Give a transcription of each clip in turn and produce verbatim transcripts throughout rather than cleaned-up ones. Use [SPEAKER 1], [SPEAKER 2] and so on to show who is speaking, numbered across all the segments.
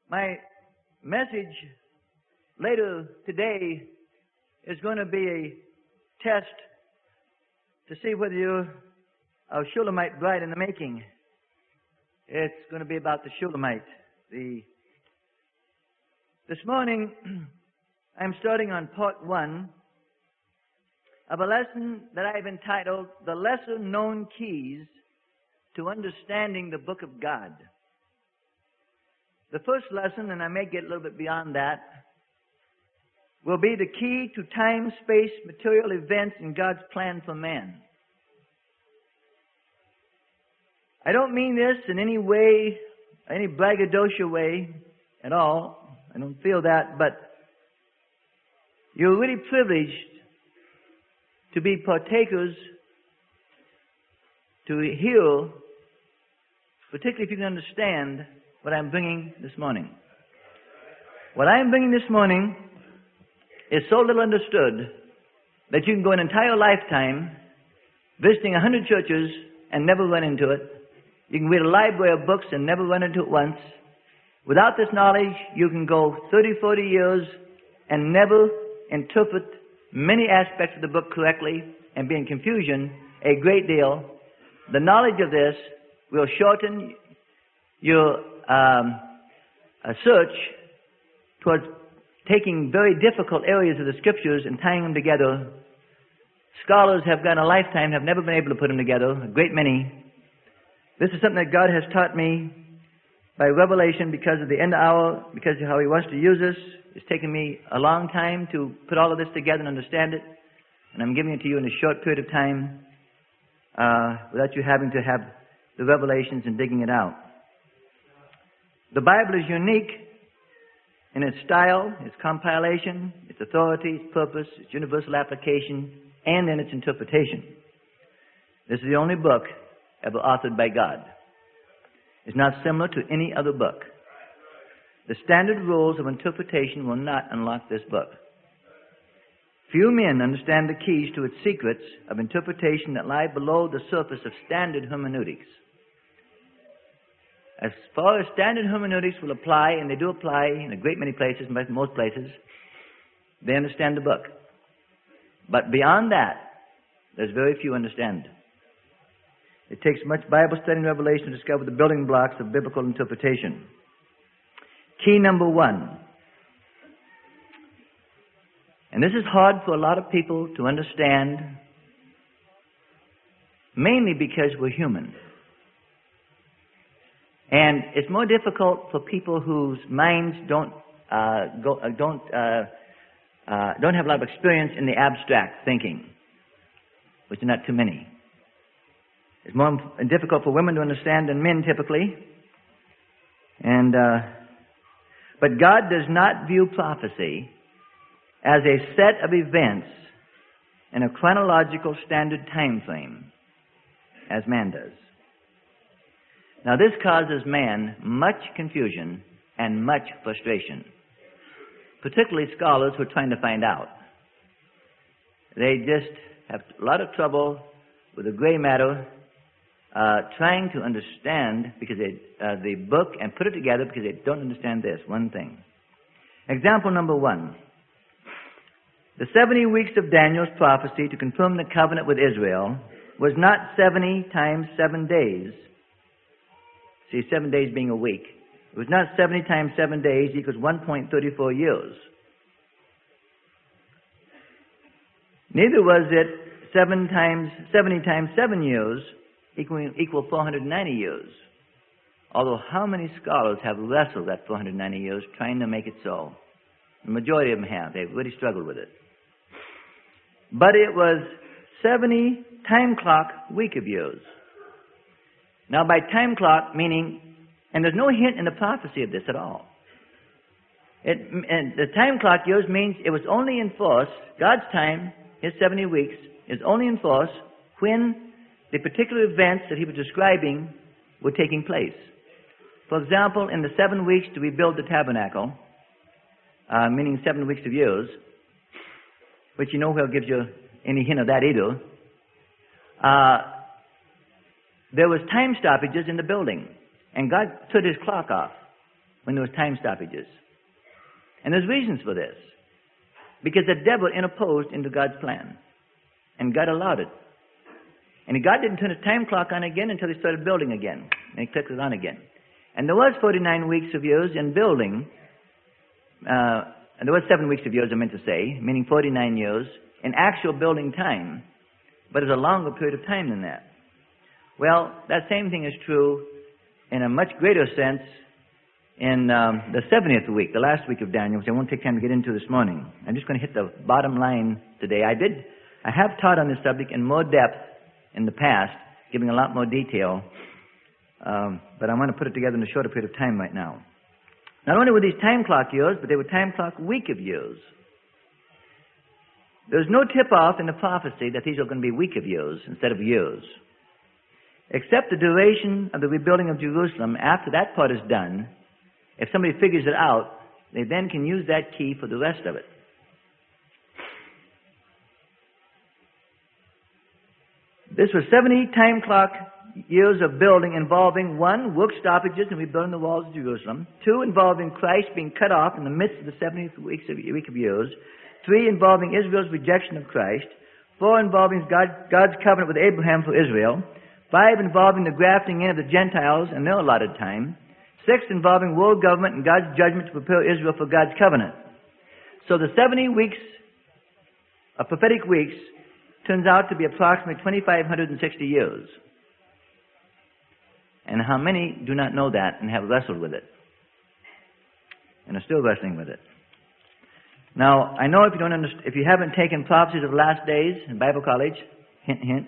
[SPEAKER 1] My message later today is going to be a test to see whether you're a Shulamite bride in the making. It's going to be about the Shulamite. The, this morning, I'm starting on part one of a lesson that I've entitled The Lesser Known Keys to Understanding the Book of God. The first lesson, and I may get a little bit beyond that, will be the key to time, space, material events in God's plan for man. I don't mean this in any way, any braggadocio way at all. I don't feel that, but you're really privileged to be partakers, to hear, particularly if you can understand what I'm bringing this morning. What I'm bringing this morning is so little understood that you can go an entire lifetime visiting a hundred churches and never run into it. You can read a library of books and never run into it once. Without this knowledge, you can go thirty, forty years and never interpret many aspects of the book correctly and be in confusion a great deal. The knowledge of this will shorten your um, a search towards taking very difficult areas of the Scriptures and tying them together. Scholars have gone a lifetime, have never been able to put them together, a great many. This is something that God has taught me by revelation because of the end hour, because of how He wants to use us. It's taken me a long time to put all of this together and understand it, and I'm giving it to you in a short period of time uh, without you having to have the revelations and digging it out. The Bible is unique in its style, its compilation, its authority, its purpose, its universal application, and in its interpretation. This is the only book ever authored by God. It's not similar to any other book. The standard rules of interpretation will not unlock this book. Few men understand the keys to its secrets of interpretation that lie below the surface of standard hermeneutics. As far as standard hermeneutics will apply, and they do apply in a great many places, most places, they understand the book. But beyond that, there's very few understand. It takes much Bible study and revelation to discover the building blocks of biblical interpretation. Key number one. And this is hard for a lot of people to understand, mainly because we're human. And it's more difficult for people whose minds don't uh, go, uh, don't uh, uh, don't have a lot of experience in the abstract thinking, which are not too many. It's more difficult for women to understand than men typically. And uh, but God does not view prophecy as a set of events in a chronological standard time frame, as man does. Now, this causes man much confusion and much frustration, particularly scholars who are trying to find out. They just have a lot of trouble with the gray matter, uh, trying to understand because they, uh, the book and put it together because they don't understand this one thing. Example number one. The seventy weeks of Daniel's prophecy to confirm the covenant with Israel was not seventy times seven days. See, seven days being a week. It was not seventy times seven days equals one point three four years. Neither was it seven times seventy times seven years equal, equal four hundred ninety years. Although how many scholars have wrestled that four hundred ninety years trying to make it so? The majority of them have. They've really struggled with it. But it was seventy time clock week of years. Now, by time clock, meaning, and there's no hint in the prophecy of this at all. It, and the time clock years means it was only in force, God's time, His seventy weeks, is only in force when the particular events that He was describing were taking place. For example, in the seven weeks to rebuild the tabernacle, uh, meaning seven weeks of years, which you know where gives you any hint of that either, uh, there was time stoppages in the building, and God turned His clock off. when there was time stoppages. And there's reasons for this. Because the devil interposed into God's plan. And God allowed it. And God didn't turn his time clock on again until he started building again. And he clicked it on again. And there was forty-nine weeks of years in building. Uh, and there was seven weeks of years, I meant to say, meaning forty-nine years in actual building time. But it's a longer period of time than that. Well, that same thing is true in a much greater sense in um, the seventieth week, the last week of Daniel, which I won't take time to get into this morning. I'm just going to hit the bottom line today. I did, I have taught on this subject in more depth in the past, giving a lot more detail, um, but I want to put it together in a shorter period of time right now. Not only were these time clock years, but they were time clock week of years. There's no tip-off in the prophecy that these are going to be week of years instead of years. Except the duration of the rebuilding of Jerusalem, after that part is done, if somebody figures it out, they then can use that key for the rest of it. This was seventy time clock years of building involving, one, work stoppages and rebuilding the walls of Jerusalem. Two, involving Christ being cut off in the midst of the seventieth weeks of, week of years. Three, involving Israel's rejection of Christ. Four, involving God, God's covenant with Abraham for Israel. Five, involving the grafting in of the Gentiles in their allotted time. Six, involving world government and God's judgment to prepare Israel for God's covenant. So the seventy weeks of prophetic weeks turns out to be approximately two thousand five hundred sixty years. And how many do not know that and have wrestled with it? And are still wrestling with it. Now, I know if you don't understand, if you haven't taken prophecies of last days in Bible college, hint, hint,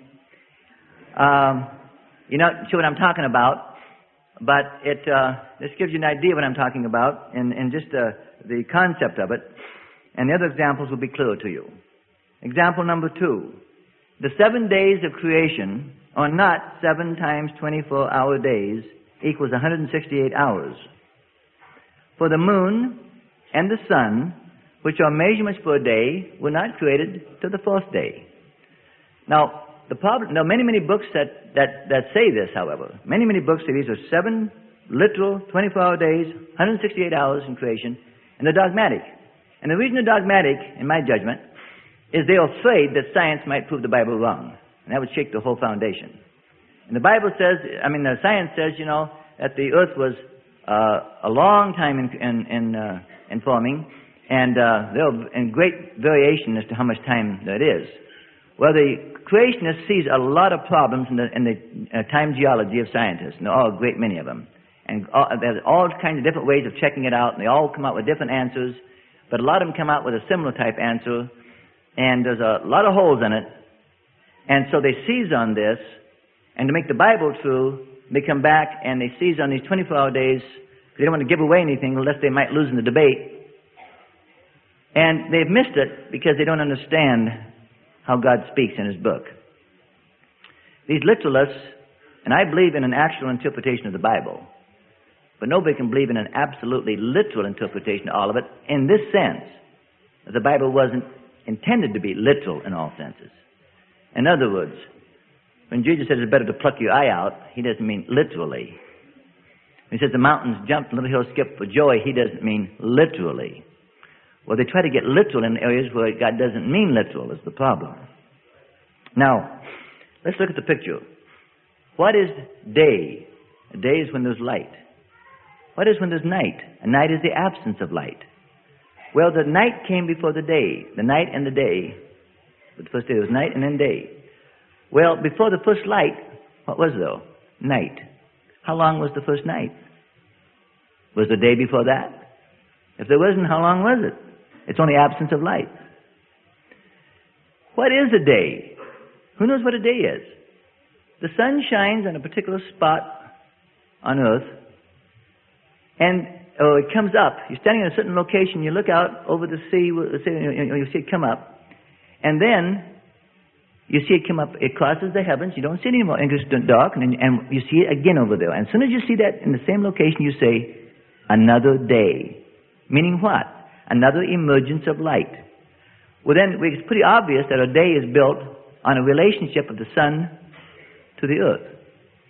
[SPEAKER 1] um, you're not sure what I'm talking about, but it uh, this gives you an idea of what I'm talking about and, and just uh, the concept of it. And the other examples will be clearer to you. Example number two. The seven days of creation are not seven times twenty-four hour days equals one hundred sixty-eight hours. For the moon and the sun, which are measurements for a day, were not created till the fourth day. Now, the problem, there are many, many books that, that, that say this, however. Many, many books say these are seven literal twenty-four hour days, one hundred sixty-eight hours in creation, and they're dogmatic. And the reason they're dogmatic, in my judgment, is they're afraid that science might prove the Bible wrong. And that would shake the whole foundation. And the Bible says, I mean, the science says, you know, that the earth was uh, a long time in, in, in, uh, in forming, and uh, there are great variation as to how much time that is. Well, the creationist sees a lot of problems in the, in the uh, time geology of scientists, and there are a great many of them. And all, there's all kinds of different ways of checking it out, and they all come out with different answers, but a lot of them come out with a similar type answer, and there's a lot of holes in it. And so they seize on this, and to make the Bible true, they come back and they seize on these twenty-four hour days, because they don't want to give away anything unless they might lose in the debate. And they've missed it because they don't understand how God speaks in His book. These literalists, and I believe in an actual interpretation of the Bible, but nobody can believe in an absolutely literal interpretation of all of it in this sense, that the Bible wasn't intended to be literal in all senses. In other words, when Jesus says it's better to pluck your eye out, He doesn't mean literally. When He says the mountains jumped and little hills skipped for joy, He doesn't mean literally. Well, they try to get literal in areas where God doesn't mean literal is the problem. Now, let's look at the picture. What is day? A day is when there's light. What is when there's night? A night is the absence of light. Well, the night came before the day. The night and the day. But the first day was night and then day. Well, before the first light, what was there? Night. How long was the first night? Was the day before that? If there wasn't, how long was it? It's only absence of light. What is a day? Who knows what a day is? The sun shines on a particular spot on earth, and oh, it comes up. You're standing in a certain location, you look out over the sea, you see it come up, and then you see it come up, it crosses the heavens, you don't see it anymore, and it goes dark, and, and you see it again over there. And as soon as you see that in the same location, you say, another day. Meaning what? Another emergence of light. Well, then it's pretty obvious that a day is built on a relationship of the sun to the earth.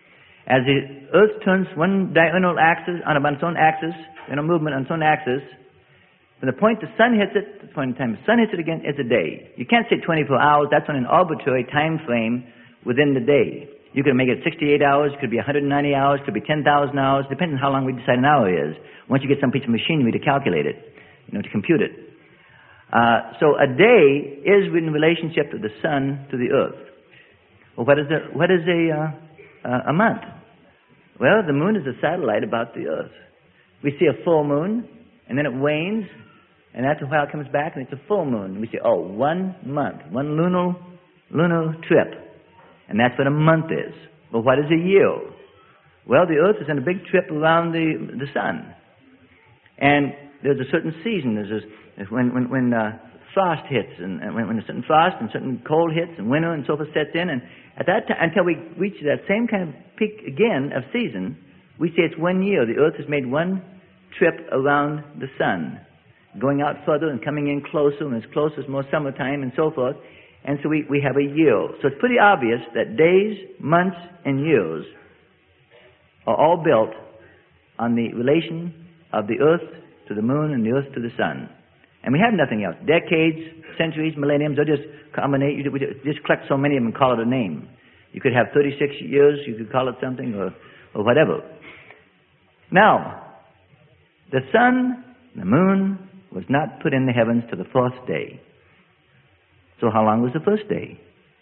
[SPEAKER 1] As the earth turns one diurnal axis on its own axis, in a movement on its own axis, from the point the sun hits it, the point in time the sun hits it again, it's a day. You can't say twenty-four hours. That's on an arbitrary time frame within the day. You could make it sixty-eight hours, could be one hundred ninety hours, could be ten thousand hours, depends on how long we decide an hour is. Once you get some piece of machinery to calculate it, you know, to compute it. Uh, so a day is in relationship to the sun to the earth. Well, what is a, what is a, uh, a month? Well, the moon is a satellite about the earth. We see a full moon, and then it wanes, and after a while it comes back, and it's a full moon. We say, oh, one month, one lunar, lunar trip. And that's what a month is. Well, what is a year? Well, the earth is in a big trip around the, the sun. And there's a certain season. There's a, when, when, when uh, frost hits, and, and when, when a certain frost and certain cold hits, and winter and so forth sets in, and at that time, until we reach that same kind of peak again of season, we say it's one year. The earth has made one trip around the sun, going out further and coming in closer, and as close as more summertime and so forth. And so we, we have a year. So it's pretty obvious that days, months, and years are all built on the relation of the earth to the moon and the earth to the sun. And we have nothing else. Decades, centuries, millenniums, they'll just combine. You just collect so many of them and call it a name. You could have thirty-six years, you could call it something, or, or whatever. Now, the sun, the moon, was not put in the heavens to the fourth day. So how long was the first day?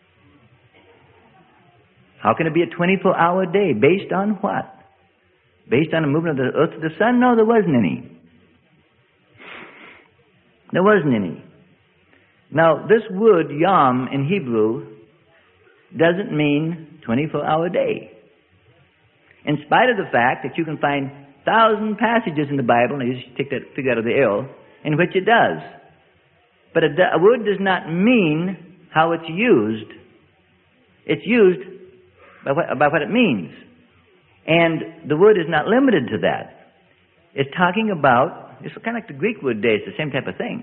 [SPEAKER 1] How can it be a twenty-four hour day? Based on what? Based on the movement of the earth to the sun? No, there wasn't any. There wasn't any. Now, this word yom in Hebrew doesn't mean twenty-four hour day. In spite of the fact that you can find thousand passages in the Bible, and you just take that figure out of the air, in which it does. But a, a word does not mean how it's used. It's used by what, by what it means. And the word is not limited to that. It's talking about, it's kind of like the Greek word day, it's the same type of thing.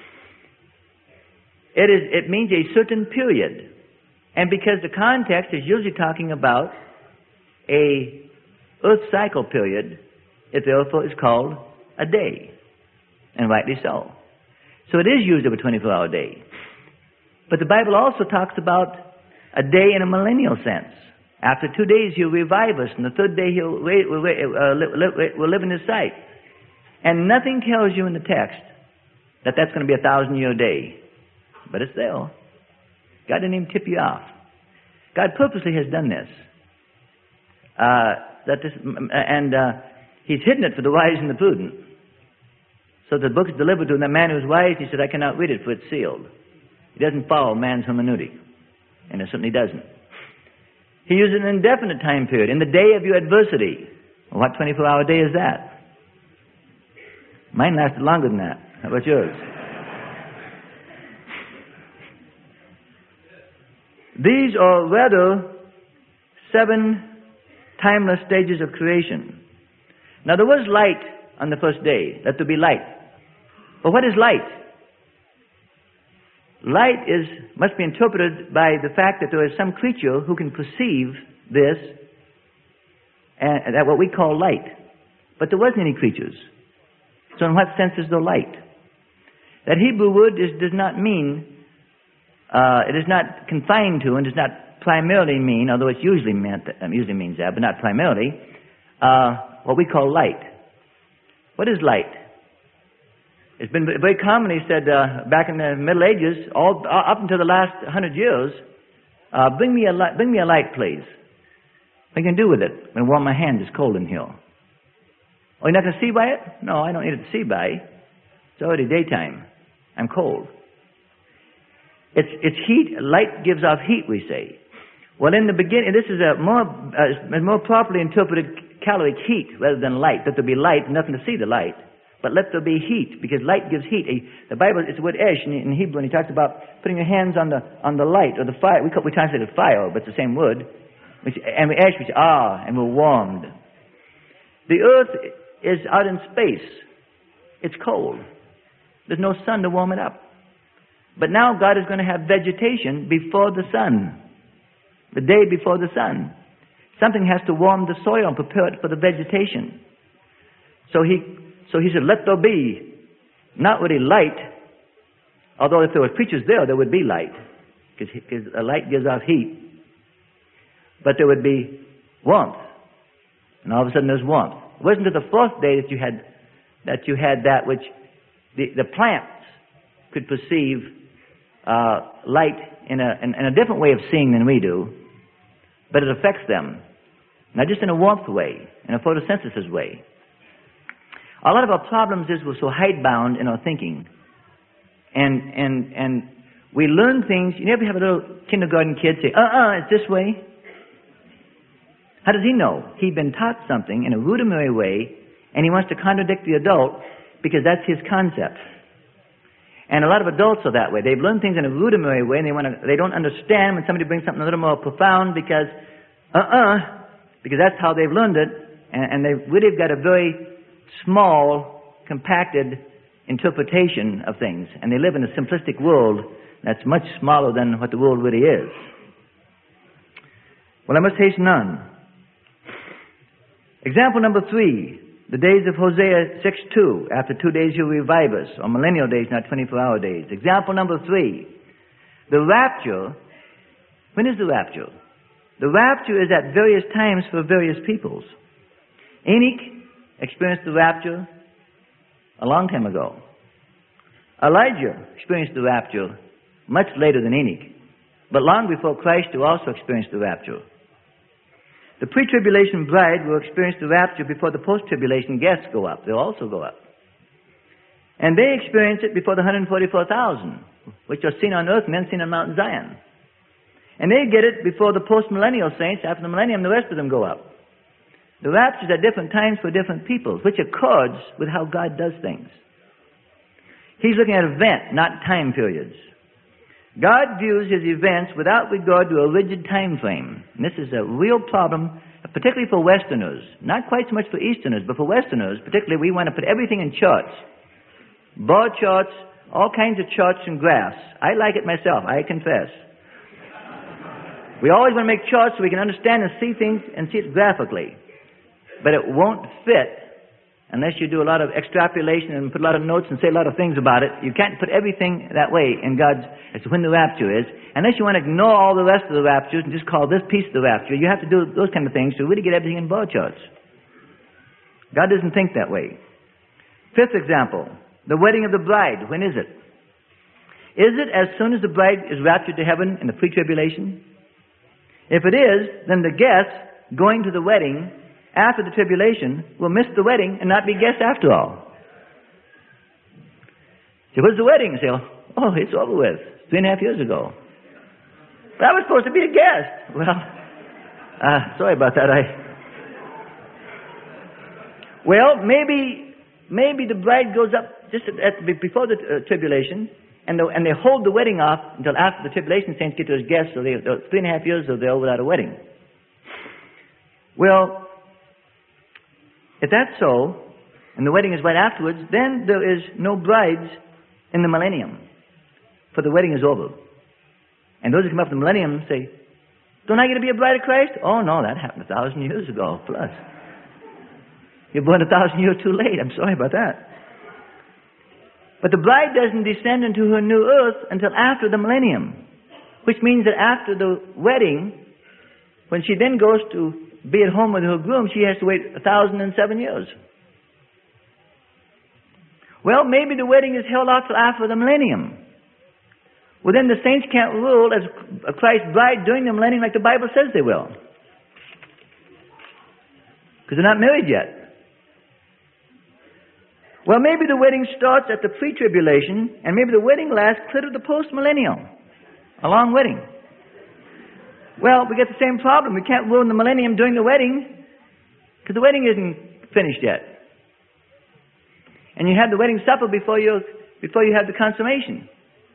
[SPEAKER 1] It is. It means a certain period. And because the context is usually talking about a earth cycle period, it therefore is called a day. And rightly so. So it is used of a twenty-four hour day. But the Bible also talks about a day in a millennial sense. After two days he'll revive us, and the third day he'll wait, we'll, wait, uh, live, we'll live in his sight. And nothing tells you in the text that that's going to be a thousand year day. But it's there. God didn't even tip you off. God purposely has done this. Uh, that this and uh, he's hidden it for the wise and the prudent. So the book is delivered to the man who is wise. He said, I cannot read it, for it's sealed. He doesn't follow man's hermeneutic. And it certainly doesn't. He uses an indefinite time period. In the day of your adversity. Well, what twenty-four hour day is that? Mine lasted longer than that. How about yours? These are rather seven timeless stages of creation. Now there was light on the first day. Let there be light. But what is light? Light is must be interpreted by the fact that there is some creature who can perceive this, and that what we call light. But there wasn't any creatures. So in what sense is there light? That Hebrew word is, does not mean, uh, it is not confined to and does not primarily mean, although it's usually meant, um, usually means that, but not primarily, uh, what we call light. What is light? It's been very commonly said uh, back in the Middle Ages, all up until the last hundred years, uh, bring me a light, bring me a light, please. What can I do with it? I'm going to warm my hands. It's cold in here. Oh, you're not going to see by it? No, I don't need it to see by. It's already daytime. I'm cold. It's it's heat. Light gives off heat, we say. Well, in the beginning, this is a more uh, more properly interpreted caloric heat rather than light. That there be light, nothing to see the light. But let there be heat, because light gives heat. The Bible, it's the word esh in, in Hebrew, and he talks about putting your hands on the on the light or the fire. We call, we translate it fire, but it's the same word. Which, and we esh, which ah, and we're warmed. The earth is out in space. It's cold. There's no sun to warm it up. But now God is going to have vegetation before the sun. The day before the sun. something has to warm the soil and prepare it for the vegetation. So he, so he said, let there be not really light, although if there were creatures there, there would be light, because a light gives off heat. But there would be warmth, and all of a sudden there's warmth. It wasn't until the fourth day that you had that you had that which the, the plants could perceive uh, light in a, in, in a different way of seeing than we do, but it affects them, not just in a warmth way, in a photosynthesis way. A lot of our problems is we're so hidebound in our thinking, and and and we learn things. You never have a little kindergarten kid say, "Uh-uh, it's this way." How does he know? He'd been taught something in a rudimentary way, and he wants to contradict the adult because that's his concept. And a lot of adults are that way. They've learned things in a rudimentary way, and they want to, they don't understand when somebody brings something a little more profound because, uh-uh, because that's how they've learned it, and, and they've really got a very small, compacted interpretation of things, and they live in a simplistic world that's much smaller than what the world really is. Well, I must hasten on. Example number three, the days of Hosea six two. After two days you'll revive us, or millennial days, not twenty-four hour days. Example number three, the rapture. When is the rapture? The rapture is at various times for various peoples. Enoch experienced the rapture a long time ago. Elijah experienced the rapture much later than Enoch, but long before Christ, who also experienced the rapture. The pre-tribulation bride will experience the rapture before the post-tribulation guests go up. They'll also go up. And they experience it before the one hundred forty-four thousand, which are seen on earth and then seen on Mount Zion. And they get it before the post-millennial saints. After the millennium, the rest of them go up. The raptures at different times for different peoples, which accords with how God does things. He's looking at event, not time periods. God views his events without regard to a rigid time frame. And this is a real problem, particularly for Westerners. Not quite so much for Easterners, but for Westerners, particularly, we want to put everything in charts. Bar charts, all kinds of charts and graphs. I like it myself, I confess. We always want to make charts so we can understand and see things and see it graphically. But it won't fit unless you do a lot of extrapolation and put a lot of notes and say a lot of things about it. You can't put everything that way in God's, as to when the rapture is. Unless you want to ignore all the rest of the raptures and just call this piece the rapture, you have to do those kind of things to really get everything in bar charts. God doesn't think that way. Fifth example, the wedding of the bride. When is it? Is it as soon as the bride is raptured to heaven in the pre-tribulation? If it is, then the guests going to the wedding after the tribulation will miss the wedding and not be guests after all. So what's the wedding? Say, oh, it's over with. Three and a half years ago. But I was supposed to be a guest. Well, uh, sorry about that. I. Well, maybe maybe the bride goes up just at, at before the uh, tribulation, and the, and they hold the wedding off until after the tribulation saints get to as guests. So they, three and a half years, so they're over without a wedding. Well, if that's so, and the wedding is right afterwards, then there is no brides in the millennium, for the wedding is over. And those who come up the millennium say, don't I get to be a bride of Christ? Oh no, that happened a thousand years ago, plus. You're born a thousand years too late. I'm sorry about that. But the bride doesn't descend into her new earth until after the millennium, which means that after the wedding, when she then goes to be at home with her groom, she has to wait a thousand and seven years. Well, maybe the wedding is held out till after the millennium. Well, then the saints can't rule as Christ's bride during the millennium like the Bible says they will. Because they're not married yet. Well, maybe the wedding starts at the pre-tribulation, and maybe the wedding lasts clear to the post-millennial. A long wedding. Well, we get the same problem. We can't rule in the millennium during the wedding because the wedding isn't finished yet. And you have the wedding supper before you before you have the consummation.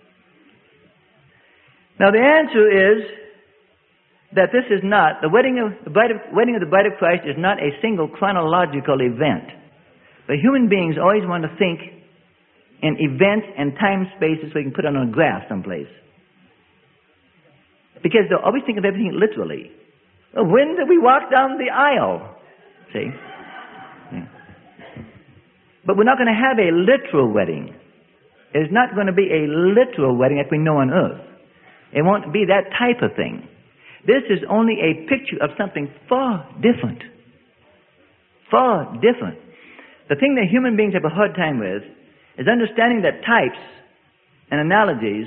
[SPEAKER 1] Now the answer is that this is not the wedding of the bride of, wedding of the bride of Christ is not a single chronological event. But human beings always want to think in events and time spaces so you can put it on a graph someplace. Because they'll always think of everything literally. When did we walk down the aisle? See? Yeah. But we're not going to have a literal wedding. It's not going to be a literal wedding like we know on earth. It won't be that type of thing. This is only a picture of something far different. Far different. The thing that human beings have a hard time with is understanding that types and analogies,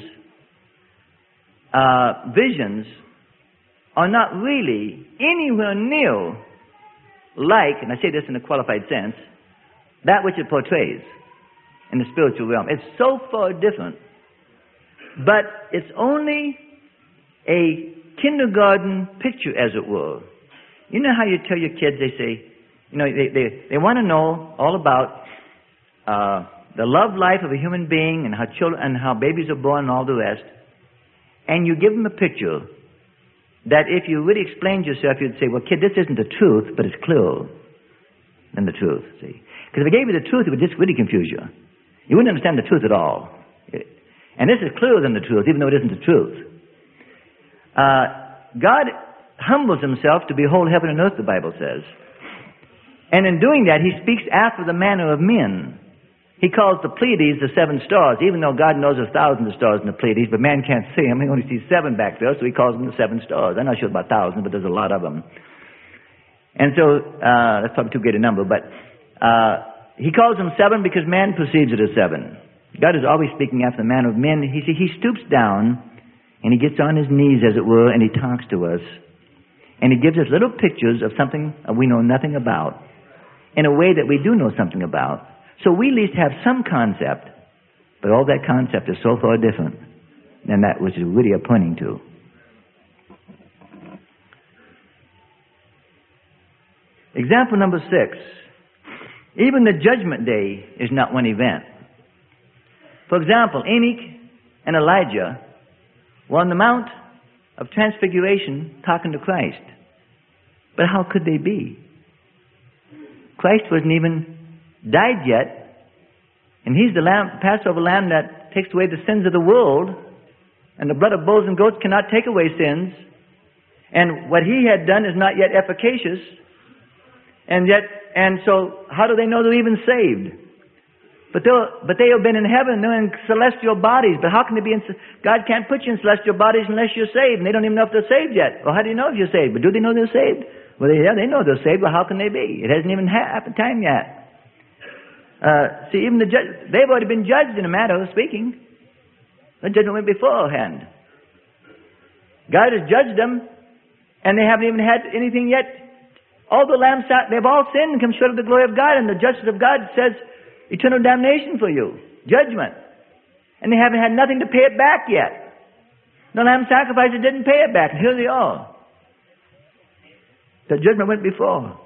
[SPEAKER 1] uh, visions, are not really anywhere near like, and I say this in a qualified sense, that which it portrays in the spiritual realm. It's so far different. But it's only a kindergarten picture, as it were. You know how you tell your kids, they say, you know, they, they, they want to know all about uh, the love life of a human being and how children and how babies are born and all the rest. And you give them a picture that if you really explained yourself, you'd say, well, kid, this isn't the truth, but it's clearer than the truth, see. Because if I gave you the truth, it would just really confuse you. You wouldn't understand the truth at all. And this is clearer than the truth, even though it isn't the truth. Uh, God humbles himself to behold heaven and earth, the Bible says. And in doing that, he speaks after the manner of men. He calls the Pleiades the seven stars, even though God knows there's thousands of stars in the Pleiades, but man can't see them. He only sees seven back there, so he calls them the seven stars. I'm not sure about thousands, but there's a lot of them. And so, uh, that's probably too great a number, but uh, he calls them seven because man perceives it as seven. God is always speaking after the manner of men. He, he stoops down, and he gets on his knees, as it were, and he talks to us. And he gives us little pictures of something we know nothing about, in a way that we do know something about. So we at least have some concept, but all that concept is so far different than that which is really pointing to. Example number six. Even the judgment day is not one event. For example, Enoch and Elijah were on the Mount of Transfiguration talking to Christ. But how could they be? Christ wasn't even died yet, and he's the lamb, Passover lamb that takes away the sins of the world, and the blood of bulls and goats cannot take away sins, and what he had done is not yet efficacious, and yet, and so how do they know they're even saved? But they but they have been in heaven, they're in celestial bodies, but how can they be in, God can't put you in celestial bodies unless you're saved, and they don't even know if they're saved yet. Well, how do you know if you're saved? But do they know they're saved? Well, they, yeah, they know they're saved, but how can they be? It hasn't even happened time yet. Uh, see, even the judge, they've already been judged in a matter of speaking. The judgment went beforehand. God has judged them, and they haven't even had anything yet. All the lambs, they've all sinned and come short of the glory of God, and the justice of God says eternal damnation for you, judgment. And they haven't had nothing to pay it back yet. The lamb sacrifices didn't pay it back, and here they are. The judgment went before.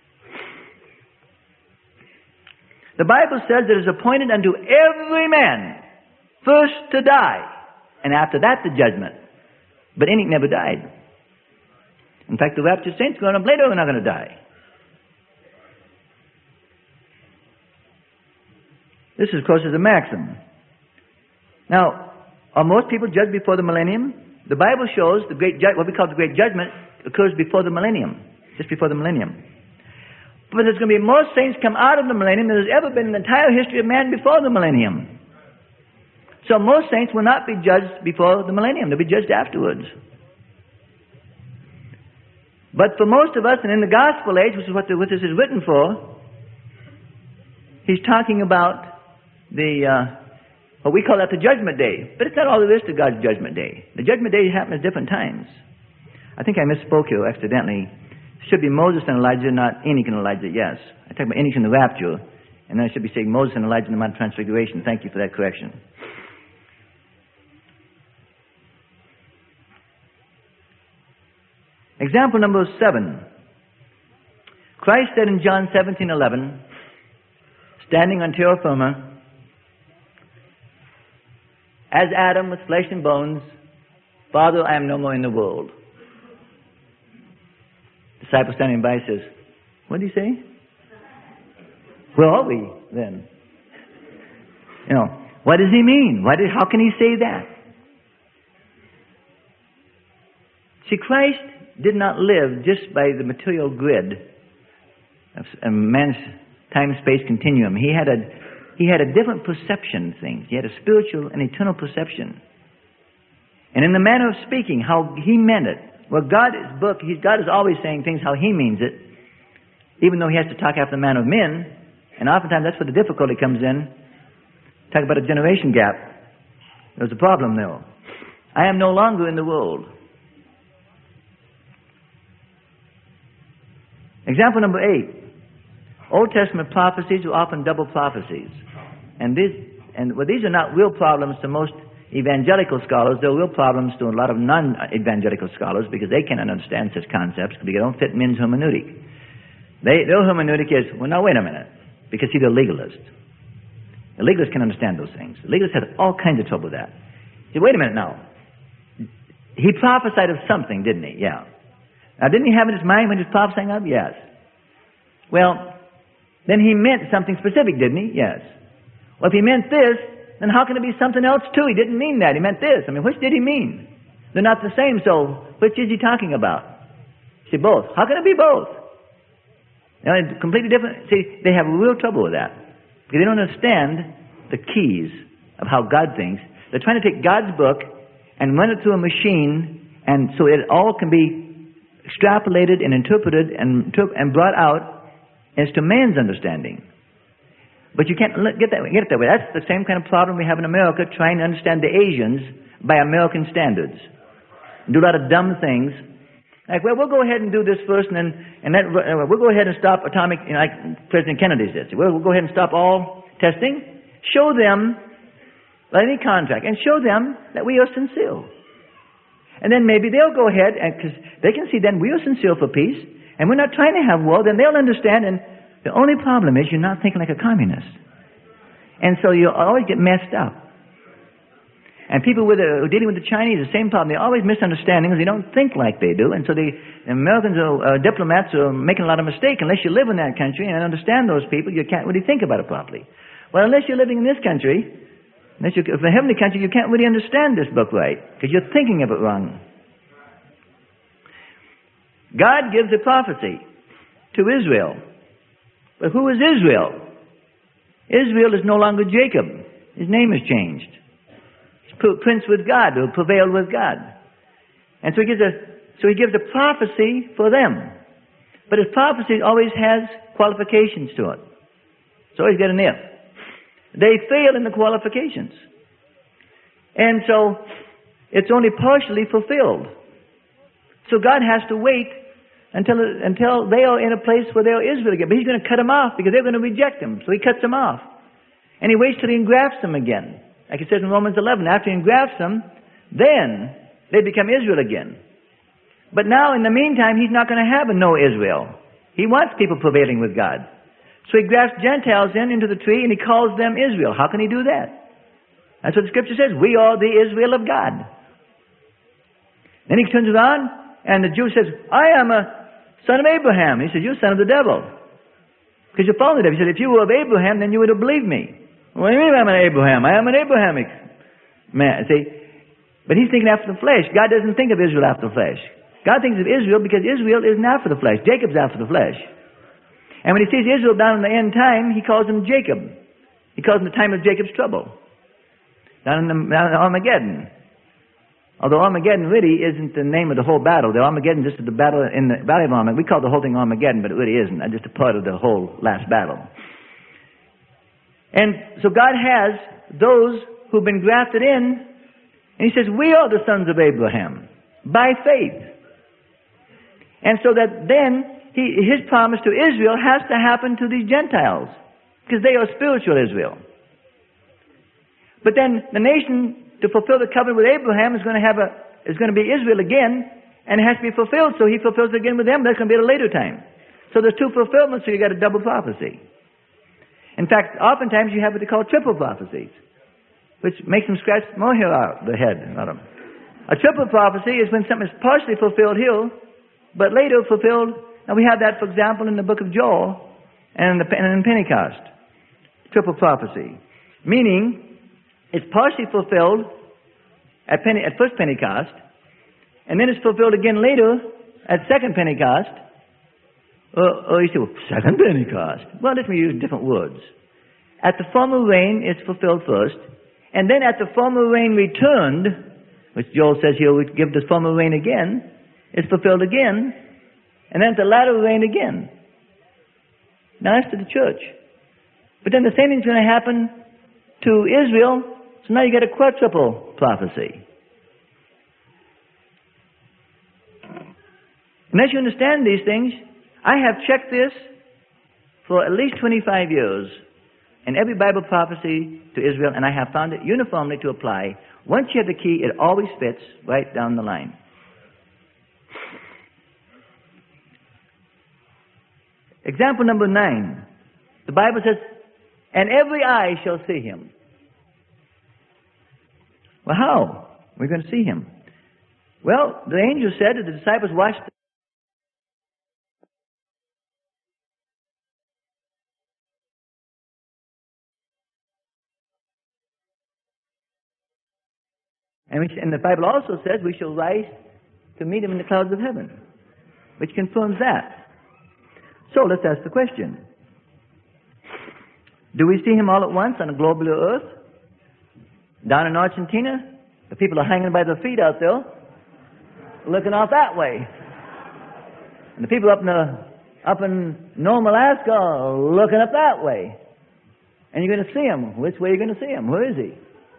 [SPEAKER 1] The Bible says it is appointed unto every man first to die, and after that the judgment. But Enoch never died. In fact, the raptured saints going up later are not going to die. This, of course, is a maxim. Now, are most people judged before the millennium? The Bible shows the great ju- what we call the great judgment occurs before the millennium, just before the millennium. But there's going to be more saints come out of the millennium than there's ever been in the entire history of man before the millennium. So most saints will not be judged before the millennium. They'll be judged afterwards. But for most of us, and in the gospel age, which is what, the, what this is written for, he's talking about the, uh, what we call that the judgment day. But it's not all there is to God's judgment day. The judgment day happens at different times. I think I misspoke here accidentally. It should be Moses and Elijah, not Enoch and Elijah, yes. I talk about Enoch and the rapture, and then I should be saying Moses and Elijah in the Mount of Transfiguration. Thank you for that correction. Example number seven. Christ said in John seventeen eleven, standing on terra firma, as Adam with flesh and bones, Father, I am no more in the world. Disciple standing by says, what did he say? Where are we then? You know, what does he mean? Why did, how can he say that? See, Christ did not live just by the material grid of a man's time-space continuum. He had a he had a different perception of things. He had a spiritual and eternal perception. And in the manner of speaking, how he meant it. Well, God's book, he's, God is always saying things how he means it, even though he has to talk after the manner of men. And oftentimes that's where the difficulty comes in. Talk about a generation gap. There's a problem there. I am no longer in the world. Example number eight. Old Testament prophecies are often double prophecies. And these, and well, these are not real problems to most evangelical scholars. They're real problems to a lot of non-evangelical scholars because they cannot understand such concepts because they don't fit men's hermeneutic. They, their hermeneutic is, well, now wait a minute, because see, they're legalists. The legalists can understand those things. The legalists have all kinds of trouble with that. See, wait a minute now. He prophesied of something, didn't he? Yeah. Now, didn't he have in his mind when he was prophesying of? Yes. Well, then he meant something specific, didn't he? Yes. Well, if he meant this, then how can it be something else too? He didn't mean that. He meant this. I mean, which did he mean? They're not the same, so which is he talking about? See, both. How can it be both? You know, it's completely different. See, they have real trouble with that because they don't understand the keys of how God thinks. They're trying to take God's book and run it through a machine, and so it all can be extrapolated and interpreted and, and brought out as to man's understanding. But you can't get that get it that way. That's the same kind of problem we have in America trying to understand the Asians by American standards. Do a lot of dumb things. Like, well, we'll go ahead and do this first, and then and that, uh, we'll go ahead and stop atomic, you know, like President Kennedy did. Well, we'll go ahead and stop all testing. Show them, let any contract, and show them that we are sincere. And then maybe they'll go ahead, and because they can see then we are sincere for peace, and we're not trying to have war, then they'll understand. And the only problem is you're not thinking like a communist. And so you always get messed up. And people with a, dealing with the Chinese, the same problem. They always misunderstanding because they don't think like they do. And so the Americans, are, uh, diplomats are making a lot of mistakes. Unless you live in that country and understand those people, you can't really think about it properly. Well, unless you're living in this country, unless you're in a heavenly country, you can't really understand this book right because you're thinking of it wrong. God gives a prophecy to Israel. But who is Israel? Israel is no longer Jacob. His name has changed. He's prince with God, who prevailed with God. And so he gives a so he gives a prophecy for them. But his prophecy always has qualifications to it. It's always got an if. They fail in the qualifications. And so it's only partially fulfilled. So God has to wait Until, until they are in a place where they are Israel again. But he's going to cut them off because they're going to reject him. So he cuts them off. And he waits till he engrafts them again. Like it says in Romans eleven, after he engrafts them, then they become Israel again. But now, in the meantime, he's not going to have a no Israel. He wants people prevailing with God. So he grafts Gentiles in into the tree and he calls them Israel. How can he do that? That's what the scripture says. We are the Israel of God. Then he turns around and the Jew says, I am a son of Abraham. He says, you're son of the devil. Because you're following the devil. He said, if you were of Abraham, then you would have believed me. What do you mean I'm an Abraham? I am an Abrahamic man. See, but he's thinking after the flesh. God doesn't think of Israel after the flesh. God thinks of Israel because Israel isn't after the flesh. Jacob's after the flesh. And when he sees Israel down in the end time, he calls him Jacob. He calls him the time of Jacob's trouble. Down in, the, down in Armageddon. Although Armageddon really isn't the name of the whole battle. The Armageddon is just the battle in the Valley of Armageddon. We call the whole thing Armageddon, but it really isn't. It's just a part of the whole last battle. And so God has those who've been grafted in, and he says, we are the sons of Abraham by faith. And so that then he, his promise to Israel has to happen to these Gentiles because they are spiritual Israel. But then the nation to fulfill the covenant with Abraham is going to have a is going to be Israel again, and it has to be fulfilled. So he fulfills it again with them. That's going to be at a later time. So there's two fulfillments. So you got a double prophecy. In fact, oftentimes you have what they call triple prophecies, which makes them scratch more hair out the head. Not them. A triple prophecy is when something is partially fulfilled here, but later fulfilled. Now we have that, for example, in the book of Joel and in, the, and in Pentecost. Triple prophecy, meaning it's partially fulfilled at, Pente- at first Pentecost, and then it's fulfilled again later, at Second Pentecost, or, or you say, well, Second Pentecost. Well, let me use different words. At the former rain, it's fulfilled first, and then at the former rain returned, which Joel says he'll give the former rain again, it's fulfilled again, and then at the latter rain again. Now that's to the church. But then the same thing's going to happen to Israel, so now you get a quadruple prophecy. Unless you understand these things, I have checked this for at least twenty-five years in every Bible prophecy to Israel, and I have found it uniformly to apply. Once you have the key, it always fits right down the line. Example number nine. The Bible says, and every eye shall see him. Well, how? We're going to see him. Well, the angel said that the disciples watched. And, we, and the Bible also says we shall rise to meet him in the clouds of heaven, which confirms that. So let's ask the question. Do we see him all at once on a globular earth? Down in Argentina, the people are hanging by their feet out there, looking out that way. And the people up in the, up in Nome, Alaska are looking up that way. And you're going to see him. Which way are you going to see him? Where is he?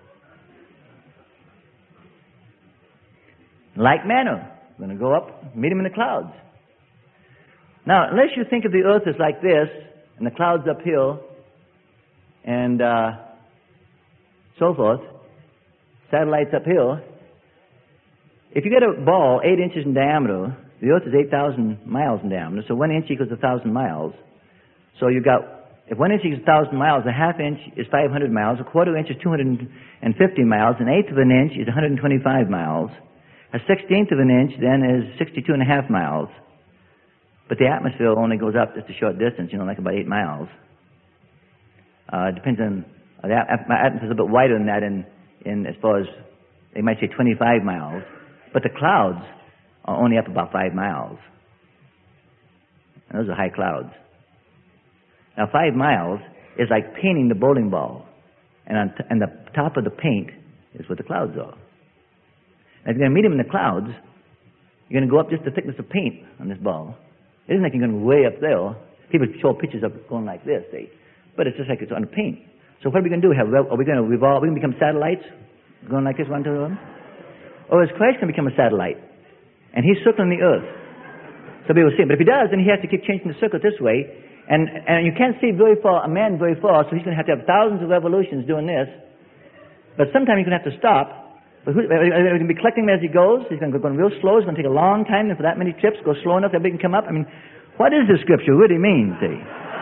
[SPEAKER 1] Like manner. We're going to go up, meet him in the clouds. Now, unless you think of the earth as like this, and the clouds up here, and uh, so forth, satellites up here, if you get a ball eight inches in diameter, the earth is eight thousand miles in diameter, so one inch equals one thousand miles. So you got, if one inch equals one thousand miles, a half inch is five hundred miles, a quarter inch is two hundred fifty miles, an eighth of an inch is one hundred twenty-five miles, a sixteenth of an inch then is sixty-two and a half miles. But the atmosphere only goes up just a short distance, you know, like about eight miles. Uh, it depends on, uh, the atmosphere is a bit wider than that in, in as far as, they might say twenty-five miles. But the clouds are only up about five miles. And those are high clouds. Now five miles is like painting the bowling ball. And on t- and the top of the paint is what the clouds are. Now if you're going to meet him in the clouds, you're going to go up just the thickness of paint on this ball. It isn't like you're going to go way up there. People show pictures of it going like this, see? But it's just like it's on paint. So what are we going to do? Have, are we going to revolve? Are we going to become satellites? Going like this one to them? Or is Christ going to become a satellite? And he's circling the earth. So people will see him. But if he does, then he has to keep changing the circle this way. And, and you can't see very far, a man very far, so he's going to have to have thousands of revolutions doing this. But sometimes he's going to have to stop. But who, are we going to be collecting him as he goes? He's going to go going real slow. It's going to take a long time. And for that many trips, go slow enough that everybody can come up. I mean, what does this scripture really mean, see?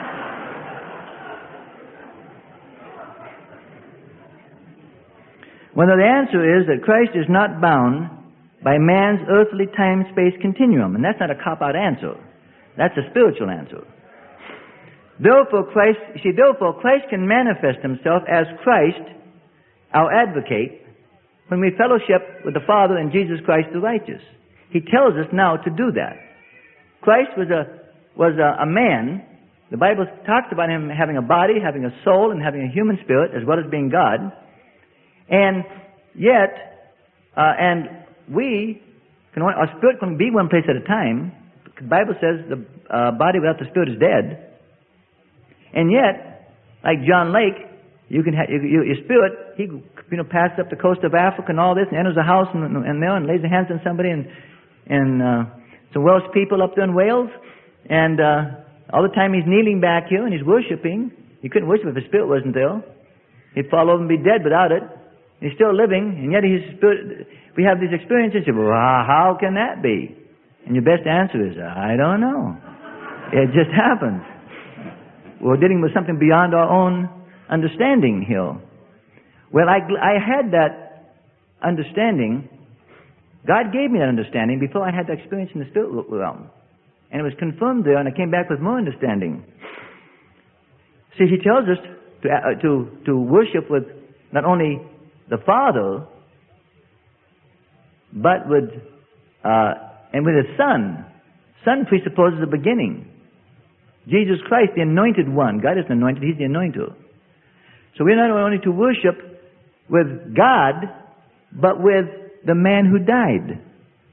[SPEAKER 1] Well, the answer is that Christ is not bound by man's earthly time-space continuum. And that's not a cop-out answer. That's a spiritual answer. Therefore, Christ, you see, therefore, Christ can manifest himself as Christ, our advocate, when we fellowship with the Father and Jesus Christ the righteous. He tells us now to do that. Christ was a was a, a man. The Bible talks about him having a body, having a soul, and having a human spirit, as well as being God. And yet, uh, and we can only, our spirit can be one place at a time. The Bible says the uh, body without the spirit is dead. And yet, like John Lake, you can have you, you, your spirit. He you know passes up the coast of Africa and all this, and enters a house and, and there and lays a hands on somebody, and and uh, some Welsh people up there in Wales, and uh, all the time he's kneeling back here and he's worshiping. He couldn't worship if his spirit wasn't there. He'd fall over and be dead without it. He's still living, and yet his spirit. We have these experiences. Well, how can that be? And your best answer is, I don't know. It just happens. We're dealing with something beyond our own understanding here. Well, I, I had that understanding. God gave me that understanding before I had the experience in the spirit realm. And it was confirmed there, and I came back with more understanding. See, he tells us to, uh, to, to worship with not only the Father, but with, uh, and with His Son. Son presupposes the beginning. Jesus Christ, the anointed one. God isn't anointed, He's the anointer. So we're not only to worship with God, but with the man who died.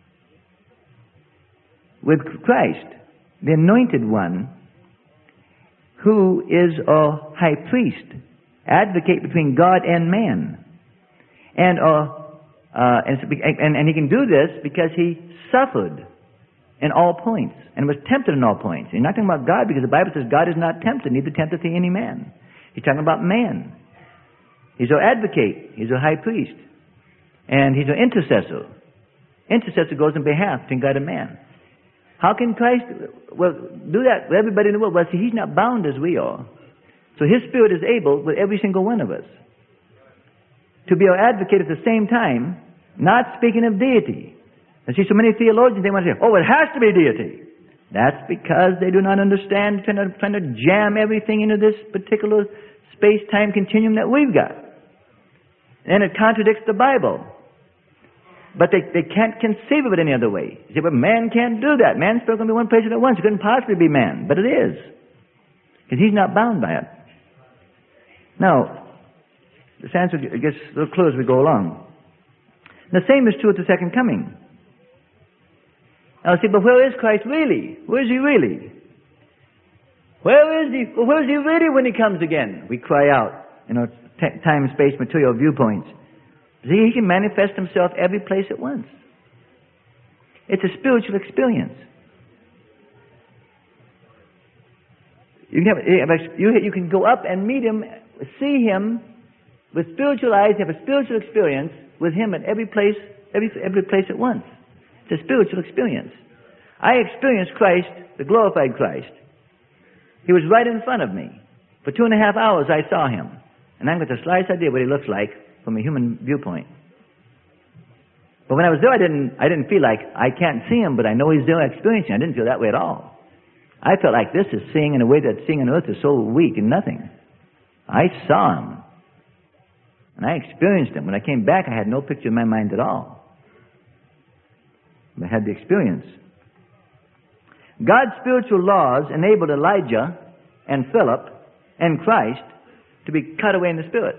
[SPEAKER 1] With Christ, the anointed one, who is a high priest, advocate between God and man. And, uh, uh, and, and, and he can do this because he suffered in all points and was tempted in all points. He's not talking about God, because the Bible says God is not tempted, neither tempteth he any man. He's talking about man. He's our advocate. He's our high priest. And he's our intercessor. Intercessor goes in behalf between God and man. How can Christ, well, do that with everybody in the world? Well, see, He's not bound as we are. So His Spirit is able with every single one of us to be our advocate at the same time, not speaking of deity. I see so many theologians, they want to say, oh, it has to be deity. That's because they do not understand, trying to, trying to jam everything into this particular space-time continuum that we've got. And it contradicts the Bible. But they, they can't conceive of it any other way. You say, but man can't do that. Man's still going to be one place at once. It couldn't possibly be man. But it is. Because he's not bound by it. Now, this answer gets a little clearer as we go along. The same is true at the second coming. Now, see, but where is Christ really? Where is He really? Where is He? Well, where is He really when He comes again? We cry out, you know, t- time, space, material viewpoints. See, He can manifest Himself every place at once. It's a spiritual experience. You can, have, you, you can go up and meet Him, see Him with spiritual eyes, have a spiritual experience with Him at every place, every, every place at once. It's a spiritual experience. I experienced Christ, the glorified Christ. He was right in front of me. For two and a half hours I saw Him. And I've got the slightest idea what He looks like from a human viewpoint. But when I was there, I didn't, I didn't feel like I can't see Him, but I know He's there experiencing. I didn't feel that way at all. I felt like this is seeing in a way that seeing on earth is so weak and nothing. I saw Him. And I experienced Him. When I came back, I had no picture in my mind at all. I had the experience. God's spiritual laws enabled Elijah and Philip and Christ to be cut away in the Spirit.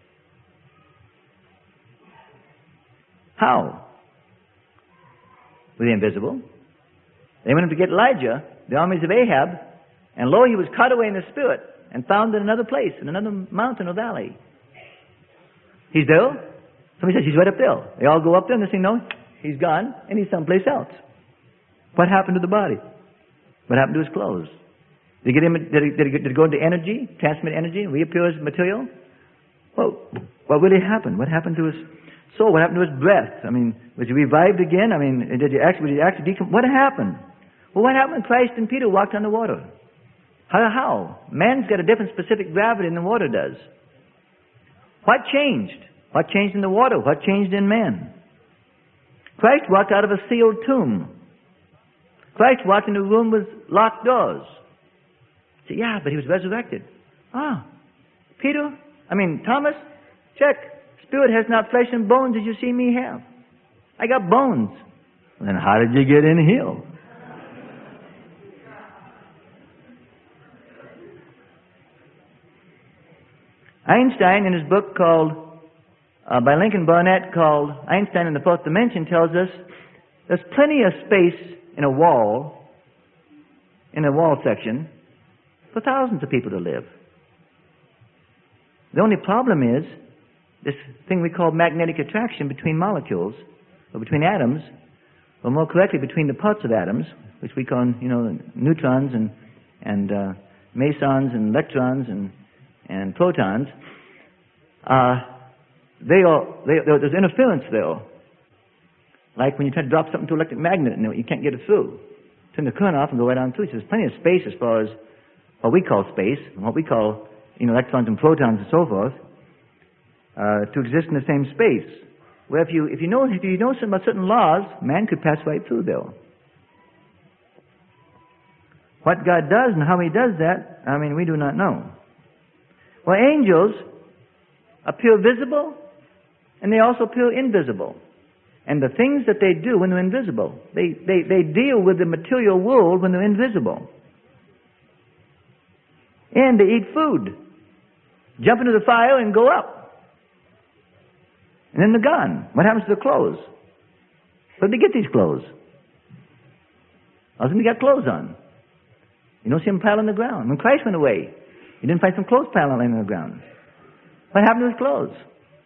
[SPEAKER 1] How? Were they invisible? They went up to get Elijah, the armies of Ahab, and lo, he was cut away in the Spirit and found in another place, in another mountain or valley. He's there. Somebody says, he's right up there. They all go up there and they say, no, he's gone and he's someplace else. What happened to the body? What happened to his clothes? Did he, get him, did he, did he, did he go into energy, transmit energy, reappear as material? Well, what really happened? What happened to his soul? What happened to his breath? I mean, was he revived again? I mean, did he actually, did he actually decom- What happened? Well, what happened when Christ and Peter walked on the water? How? How? Man's got a different specific gravity than the water does. What changed? What changed in the water? What changed in man? Christ walked out of a sealed tomb. Christ walked in a room with locked doors. Say, yeah, but he was resurrected. Ah, Peter, I mean, Thomas, check. Spirit has not flesh and bones as you see me have. I got bones. Well, then how did you get in here? Einstein, in his book called, uh, by Lincoln Barnett, called Einstein in the Fourth Dimension, tells us there's plenty of space in a wall, in a wall section, for thousands of people to live. The only problem is this thing we call magnetic attraction between molecules, or between atoms, or more correctly, between the parts of atoms, which we call, you know, neutrons and and uh, mesons and electrons and and protons. Uh, they are they, there's interference there. Like when you try to drop something to an electric magnet and you can't get it through. Turn the current off and go right on through. So there's plenty of space as far as what we call space, and what we call, you know, electrons and protons and so forth, uh, to exist in the same space. Where if you if you know if you know something about certain laws, man could pass right through there. What God does and how He does that, I mean, we do not know. Well, angels appear visible, and they also appear invisible. and the things that they do when they're invisible. They, they, they deal with the material world when they're invisible. And they eat food. Jump into the fire and go up. And then they're gone. What happens to the clothes? Where did they get these clothes? All of a sudden they got clothes on. You don't see them piled on the ground. When Christ went away, you didn't find some clothes piled on the ground. What happened to his clothes?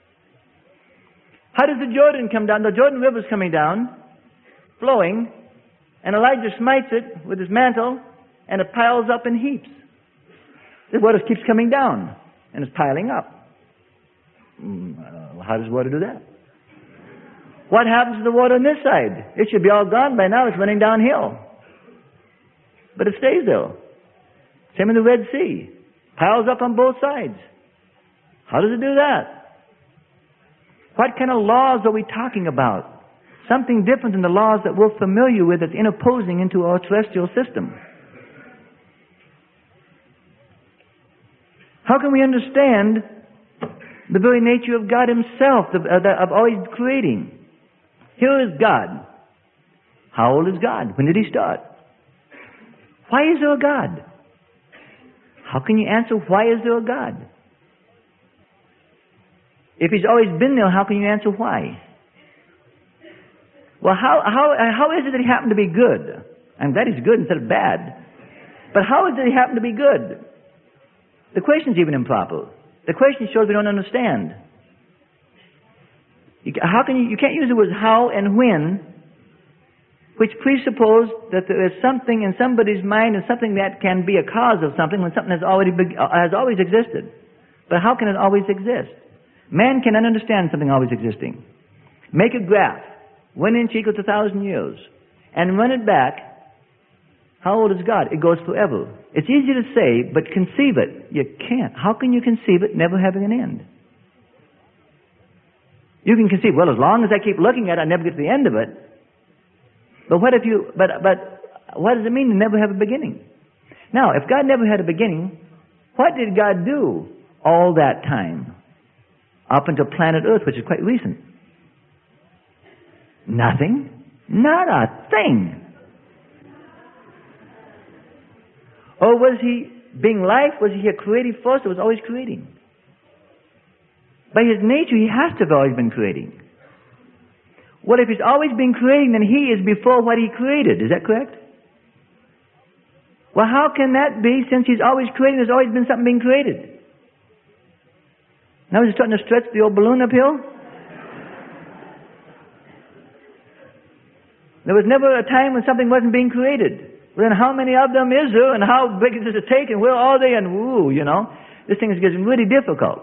[SPEAKER 1] How does the Jordan come down? The Jordan River is coming down, flowing, and Elijah smites it with his mantle, and it piles up in heaps. The water keeps coming down, and it's piling up. Mm, uh, how does water do that? What happens to the water on this side? It should be all gone by now. It's running downhill. But it stays there. Same in the Red Sea. Piles up on both sides. How does it do that? What kind of laws are we talking about? Something different than the laws that we're familiar with that's interposing into our terrestrial system. How can we understand the very nature of God Himself, of, of always creating? Here is God. How old is God? When did He start? Why is there a God? How can you answer, why is there a God? If He's always been there, how can you answer why? Well, how, how, how is it that He happened to be good? I'm glad He's good instead of bad. But how is it that He happened to be good? The question's even improper. The question shows we don't understand. You, how can you, you can't use the words how and when, which presuppose that there is something in somebody's mind and something that can be a cause of something when something has already be, has always existed. But how can it always exist? Man cannot understand something always existing. Make a graph, one inch equals a thousand years, and run it back. How old is God? It goes forever. It's easy to say, but conceive it. You can't. How can you conceive it never having an end? You can conceive, well, as long as I keep looking at it, I never get to the end of it. But what if you, but, but what does it mean to never have a beginning? Now, if God never had a beginning, what did God do all that time? Up until planet Earth, which is quite recent. Nothing. Not a thing. Or was He, being life, was He a creative force that was always creating? By His nature, He has to have always been creating. Well, if He's always been creating, then He is before what He created. Is that correct? Well, how can that be, since He's always creating, there's always been something being created? Now He's starting to stretch the old balloon uphill? There was never a time when something wasn't being created. Well, then how many of them is there, and how big does it take, and where are they, and woo, you know? This thing is getting really difficult.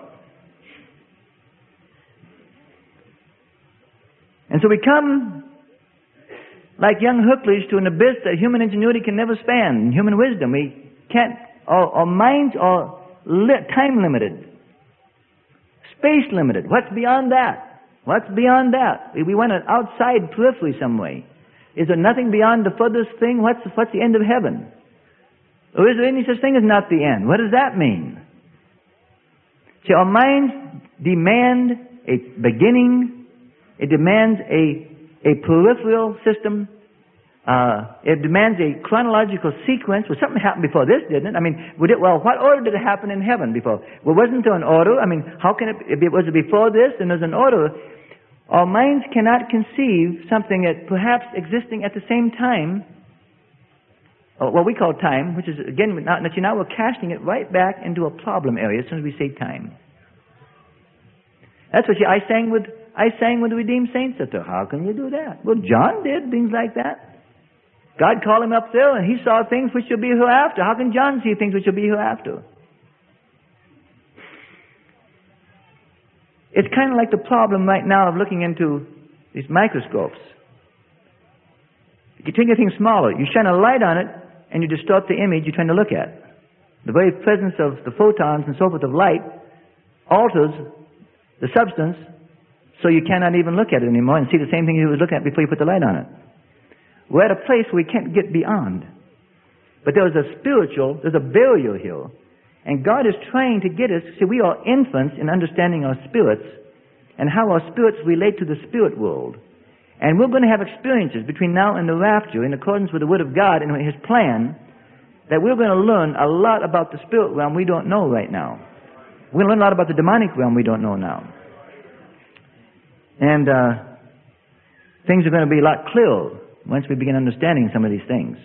[SPEAKER 1] And so we come like young hooklers to an abyss that human ingenuity can never span, human wisdom. We can't, our, our minds are li- time limited, space limited. What's beyond that? What's beyond that? We, we want an outside periphery some way. Is there nothing beyond the furthest thing? What's, what's the end of heaven? Or is there any such thing as not the end? What does that mean? See, our minds demand a beginning. It demands a, a peripheral system. Uh, it demands a chronological sequence. Well, something happened before this, didn't it? I mean, would it, well, what order did it happen in heaven before? Well, wasn't there an order? I mean, how can it, if it was before this, then there's an order. Our minds cannot conceive something that perhaps existing at the same time, or what we call time, which is, again, now, now we're casting it right back into a problem area as soon as we say time. That's what you, I sang with, I sang with the redeemed saints up there. How can you do that? Well, John did things like that. God called him up there, and he saw things which shall be hereafter. How can John see things which shall be hereafter? It's kind of like the problem right now of looking into these microscopes. You take anything smaller, you shine a light on it, and you distort the image you're trying to look at. The very presence of the photons and so forth of light alters the substance, so you cannot even look at it anymore and see the same thing you was looking at before you put the light on it. We're at a place where we can't get beyond. But there's a spiritual, there's a barrier here. And God is trying to get us, see, we are infants in understanding our spirits and how our spirits relate to the spirit world. And we're going to have experiences between now and the rapture in accordance with the Word of God and His plan, that we're going to learn a lot about the spirit realm we don't know right now. We're going to learn a lot about the demonic realm we don't know now. And uh, things are going to be a lot clearer once we begin understanding some of these things.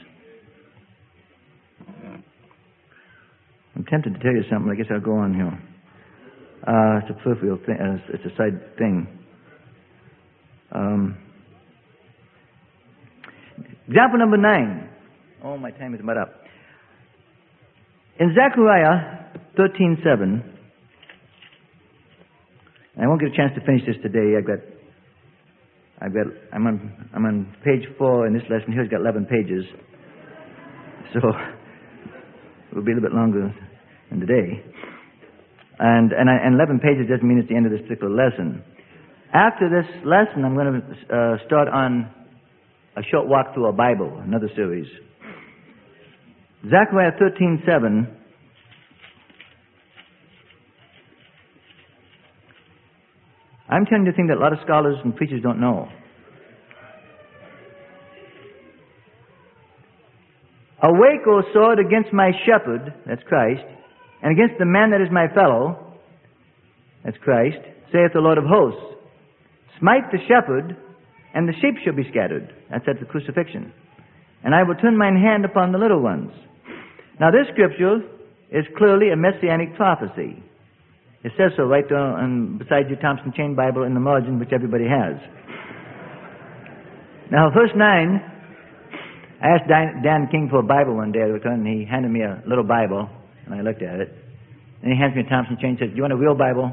[SPEAKER 1] I'm tempted to tell you something. I guess I'll go on here. Uh, it's a peripheral thing. Uh, it's a side thing. Um, example number nine. Oh, my time is about up. In Zechariah thirteen seven, and I won't get a chance to finish this today. I've got, I've got, I'm on, I'm on page four in this lesson. Here it's got eleven pages, so it will be a little bit longer than today. And and, I, and eleven pages doesn't mean it's the end of this particular lesson. After this lesson, I'm going to uh, start on a short walk through a Bible, another series. Zechariah thirteen seven. I'm telling you the thing that a lot of scholars and preachers don't know. Awake, O sword, against my shepherd, that's Christ, and against the man that is my fellow, that's Christ, saith the Lord of hosts. Smite the shepherd, and the sheep shall be scattered. That's at the crucifixion. And I will turn mine hand upon the little ones. Now this scripture is clearly a messianic prophecy. It says so right there on, beside your Thompson Chain Bible in the margin, which everybody has. Now verse nine, I asked Dan, Dan King for a Bible one day, and he handed me a little Bible, and I looked at it. And he hands me a Thompson Chain and says, "Do you want a real Bible?"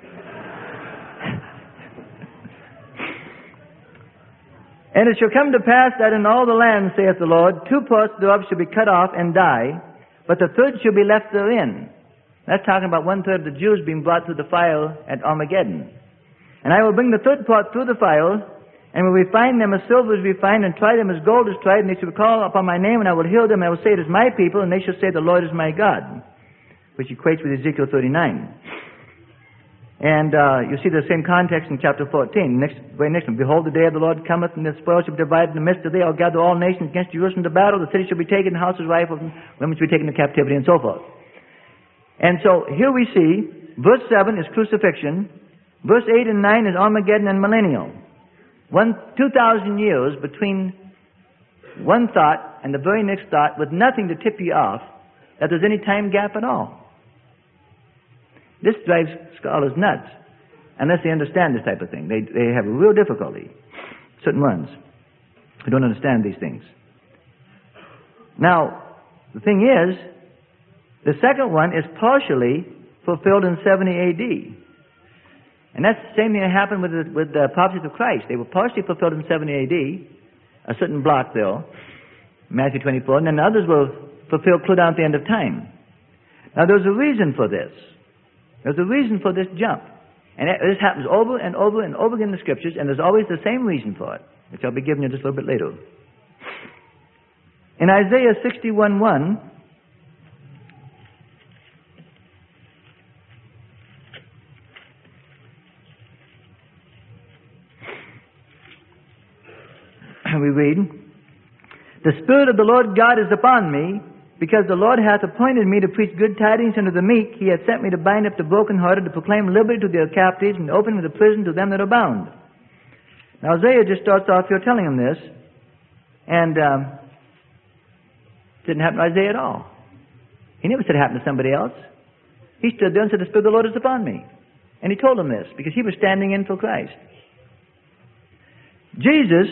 [SPEAKER 1] And it shall come to pass that in all the land, saith the Lord, two parts thereof shall be cut off and die, but the third shall be left therein. That's talking about one third of the Jews being brought through the fire at Armageddon. And I will bring the third part through the fire, and will refine them as silver is refined, and try them as gold is tried, and they shall call upon my name, and I will heal them, and I will say, it is my people, and they shall say, the Lord is my God, which equates with Ezekiel thirty-nine. And uh, you see the same context in chapter fourteen. Next, very next one. Behold, the day of the Lord cometh, and the spoil shall be divided in the midst of thee. I'll gather all nations against Jerusalem to battle. The city shall be taken, the houses rifled, and women shall be taken into captivity, and so forth. And so here we see, verse seven is crucifixion. Verse eight and nine is Armageddon and millennial. One, two thousand years between one thought and the very next thought, with nothing to tip you off that there's any time gap at all. This drives scholars nuts, unless they understand this type of thing. They, they have a real difficulty, certain ones who don't understand these things. Now, the thing is, the second one is partially fulfilled in seventy A D. And that's the same thing that happened with the, with the prophecies of Christ. They were partially fulfilled in seventy A D, a certain block there, Matthew twenty-four, and then the others were fulfilled clear down at the end of time. Now, there's a reason for this. There's a reason for this jump. And this happens over and over and over again in the Scriptures, and there's always the same reason for it, which I'll be giving you just a little bit later. In Isaiah sixty-one one, we read, the Spirit of the Lord God is upon me, because the Lord hath appointed me to preach good tidings unto the meek. He hath sent me to bind up the brokenhearted, to proclaim liberty to their captives, and opening of the prison to them that are bound. Now Isaiah just starts off here telling him this, and um, it didn't happen to Isaiah at all. He never said it happened to somebody else. He stood there and said, the Spirit of the Lord is upon me. And he told him this, because he was standing in for Christ. Jesus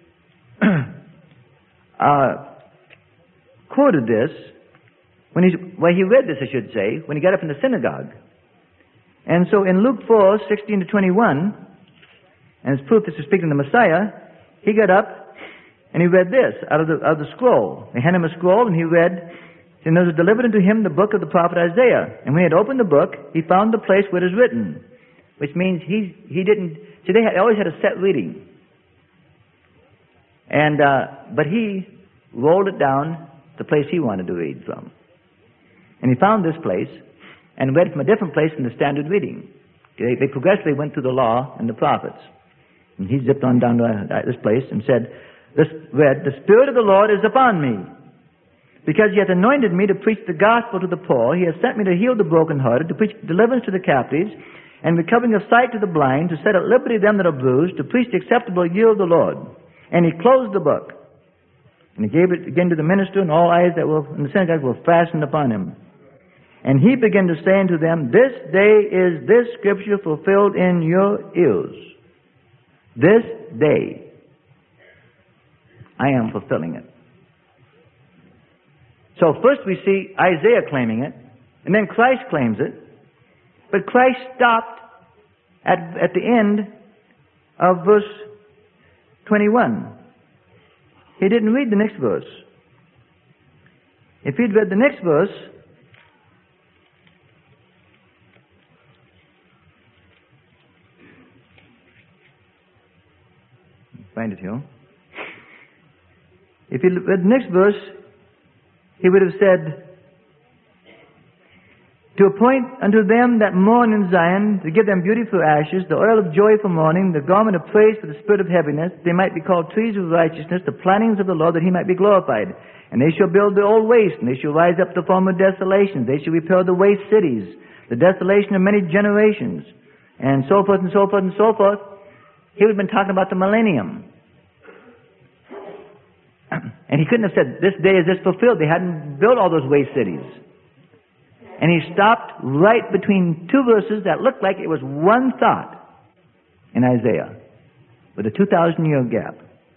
[SPEAKER 1] uh, quoted this when he well he read this, I should say, when he got up in the synagogue. And so in Luke four sixteen to twenty-one, and it's proof this is speaking of the Messiah, he got up and he read this out of the out of the scroll. They handed him a scroll, and he read, and there was delivered unto him the book of the prophet Isaiah. And when he had opened the book, he found the place where it is written, which means he he didn't see they, had, they always had a set reading. And uh, but he rolled it down the place he wanted to read from. And he found this place and read from a different place than the standard reading. They, they progressively went through the law and the prophets. And he zipped on down to uh, this place and said, this, read, the Spirit of the Lord is upon me, because he hath anointed me to preach the gospel to the poor. He hath sent me to heal the brokenhearted, to preach deliverance to the captives, and recovering of sight to the blind, to set at liberty them that are bruised, to preach the acceptable year of the Lord. And he closed the book. And he gave it again to the minister, and all eyes that were in the synagogue were fastened upon him. And he began to say unto them, this day is this scripture fulfilled in your ears. This day I am fulfilling it. So first we see Isaiah claiming it, and then Christ claims it. But Christ stopped at, at the end of verse twenty-one. He didn't read the next verse. If he'd read the next verse, find it here. If he'd read the next verse, he would have said, to appoint unto them that mourn in Zion, to give them beauty for ashes, the oil of joy for mourning, the garment of praise for the spirit of heaviness, they might be called trees of righteousness, the plantings of the Lord, that he might be glorified. And they shall build the old waste, and they shall rise up the former desolations. They shall repair the waste cities, the desolation of many generations, and so forth and so forth and so forth. He would have been talking about the millennium. And he couldn't have said, this day is this fulfilled. They hadn't built all those waste cities. And he stopped right between two verses that looked like it was one thought in Isaiah, with a two thousand year gap.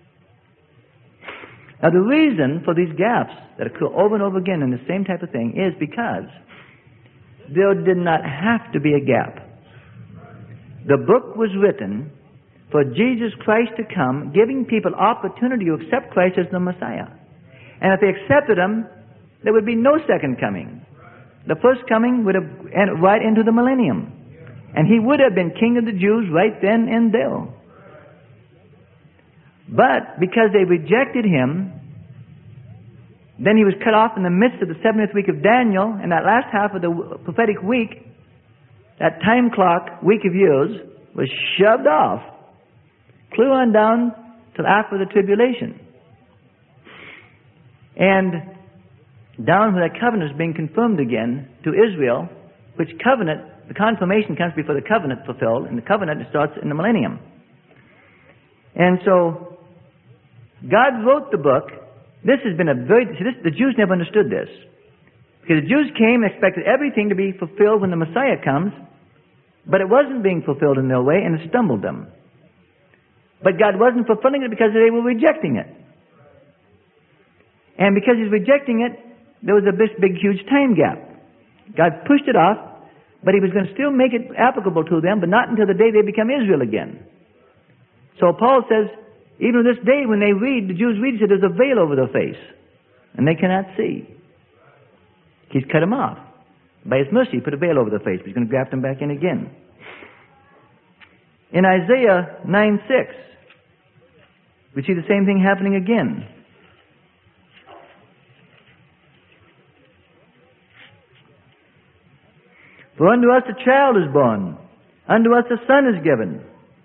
[SPEAKER 1] Now the reason for these gaps that occur over and over again in the same type of thing is because there did not have to be a gap. The book was written for Jesus Christ to come, giving people opportunity to accept Christ as the Messiah. And if they accepted Him, there would be no second coming. The first coming would have entered right into the millennium. And He would have been King of the Jews right then and there. But because they rejected Him, then He was cut off in the midst of the seventieth week of Daniel, and that last half of the prophetic week, that time clock, week of years, was shoved off, clear on down till after the tribulation. And down where that covenant is being confirmed again to Israel, which covenant, the confirmation comes before the covenant fulfilled, and the covenant starts in the millennium. And so, God wrote the book. This has been a very, see, this, the Jews never understood this. Because the Jews came and expected everything to be fulfilled when the Messiah comes, but it wasn't being fulfilled in their way, and it stumbled them. But God wasn't fulfilling it because they were rejecting it. And because He's rejecting it, there was a big, big, huge time gap. God pushed it off, but He was going to still make it applicable to them, but not until the day they become Israel again. So Paul says, even this day when they read, the Jews read, he said, there's a veil over their face, and they cannot see. He's cut them off. By His mercy, He put a veil over their face, but He's going to graft them back in again. In Isaiah nine six, we see the same thing happening again. For unto us a child is born, unto us a son is given.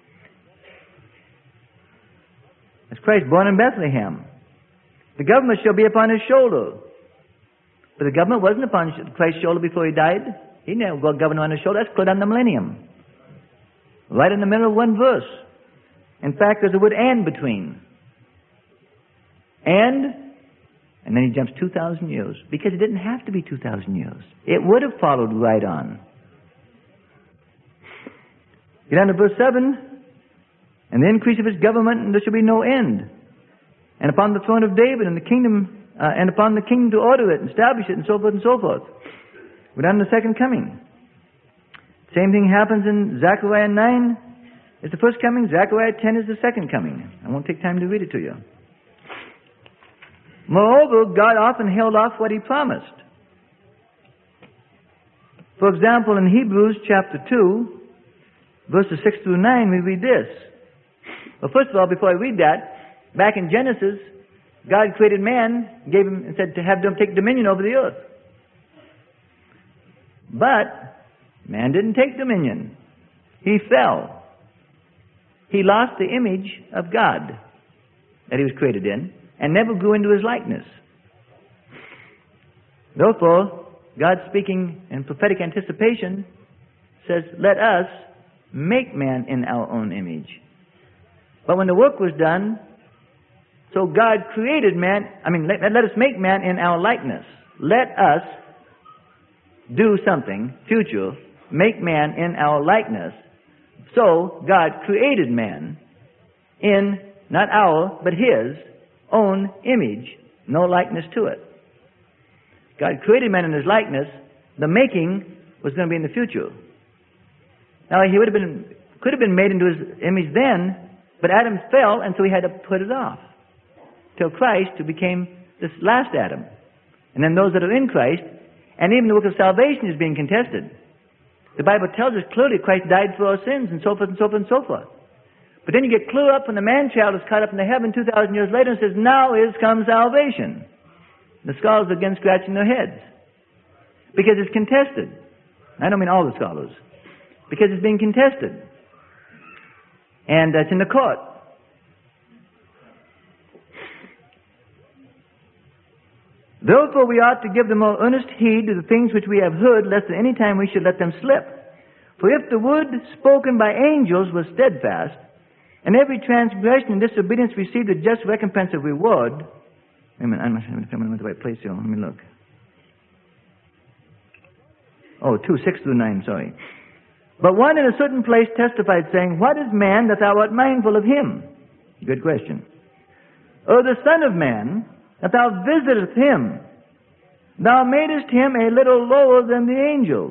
[SPEAKER 1] That's Christ born in Bethlehem. The government shall be upon His shoulder. But the government wasn't upon Christ's shoulder before He died. He never got government on His shoulder. That's clear on the millennium. Right in the middle of one verse. In fact, there's a word "and" between. And, and then He jumps two thousand years. Because it didn't have to be two thousand years. It would have followed right on. Get down to verse seven. And the increase of His government, and there shall be no end. And upon the throne of David, and the kingdom, uh, and upon the kingdom to order it, and establish it, and so forth and so forth. We're down to the second coming. Same thing happens in Zechariah nine. It's the first coming. Zechariah ten is the second coming. I won't take time to read it to you. Moreover, God often held off what He promised. For example, in Hebrews chapter two, verses six through nine, we read this. Well, first of all, before I read that, back in Genesis, God created man, gave him, and said to have them take dominion over the earth. But man didn't take dominion. He fell. he lost the image of God that he was created in and never grew into his likeness. Therefore, God, speaking in prophetic anticipation, says, let us make man in our own image. But when the work was done, so God created man, I mean, let, let us make man in our likeness. Let us do something, future, make man in our likeness. So God created man in, not our, but his own image, no likeness to it. God created man in his likeness. The making was going to be in the future. Now, he would have been, could have been made into his image then, but Adam fell, and so he had to put it off till Christ, who became this last Adam. And then those that are in Christ, and even the work of salvation is being contested. The Bible tells us clearly Christ died for our sins, and so forth and so forth and so forth. But then you get clear up when the man-child is caught up in the heaven two thousand years later and says, now is come salvation. The scholars are again scratching their heads. Because it's contested. I don't mean all the scholars. Because it's being contested. And it's in the court. Therefore we ought to give the more earnest heed to the things which we have heard, lest at any time we should let them slip. For if the word spoken by angels was steadfast, and every transgression and disobedience received a just recompense of reward. Wait a minute, I'm in the right place here. Let me look. Oh, two, six through nine, sorry. But one in a certain place testified, saying, what is man that thou art mindful of him? Good question. Or the Son of Man, that thou visitest him? Thou madest him a little lower than the angels.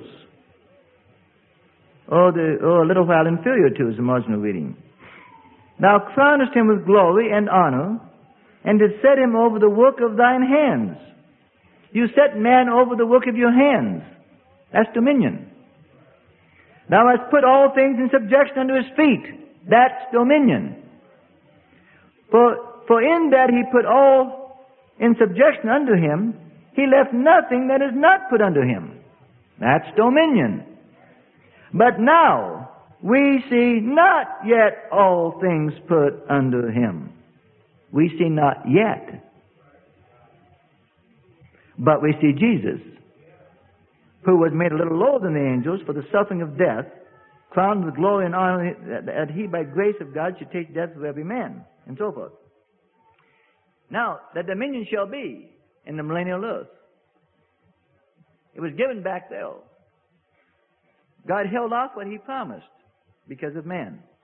[SPEAKER 1] Or, the, or a little while inferior to, is the marginal reading. Thou crownest him with glory and honor, and didst set him over the work of thine hands. You set man over the work of your hands. That's dominion. Thou hast put all things in subjection under his feet. That's dominion. For, for in that he put all in subjection under him, he left nothing that is not put under him. That's dominion. But now we see not yet all things put under him. We see not yet. But we see Jesus, who was made a little lower than the angels for the suffering of death, crowned with glory and honor, that he by grace of God should take death of every man, and so forth. Now, the dominion shall be in the millennial earth. It was given back there. God held off what he promised because of man.